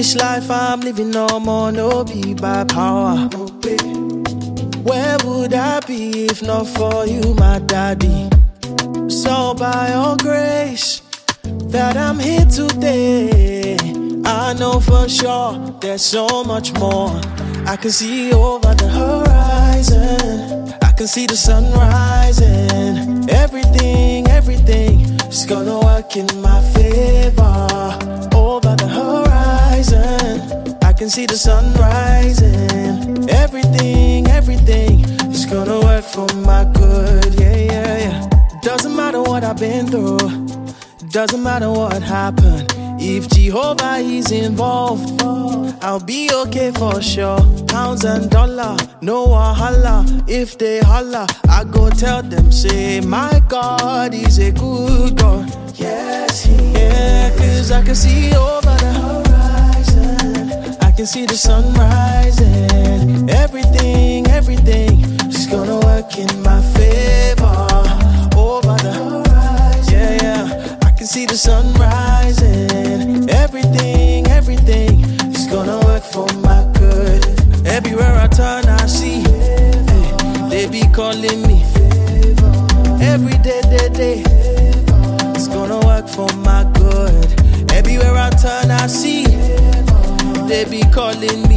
This life I'm living no more, no be by power. Where would I be if not for you, my daddy? So by your grace that I'm here today, I know for sure there's so much more. I can see over the horizon, I can see the sun rising. Everything is gonna work in my favor. Over the horizon, I can see the sun rising. Everything is gonna work for my good, yeah. Doesn't matter what I've been through, doesn't matter what happened. If Jehovah is involved, I'll be okay for sure. Pounds and dollar, no wahala. If they holla, I go tell them, say, my God is a good God. Yes, he is. Yeah, cause I can see over the horizon, I can see the sun rising. Everything is gonna work in my favor. Over the horizon, yeah, I can see the sun rising. Everything is gonna work for my good. Everywhere I turn, I see they be calling me. Every day, it's gonna work for my good. Everywhere I turn, I see they be calling me.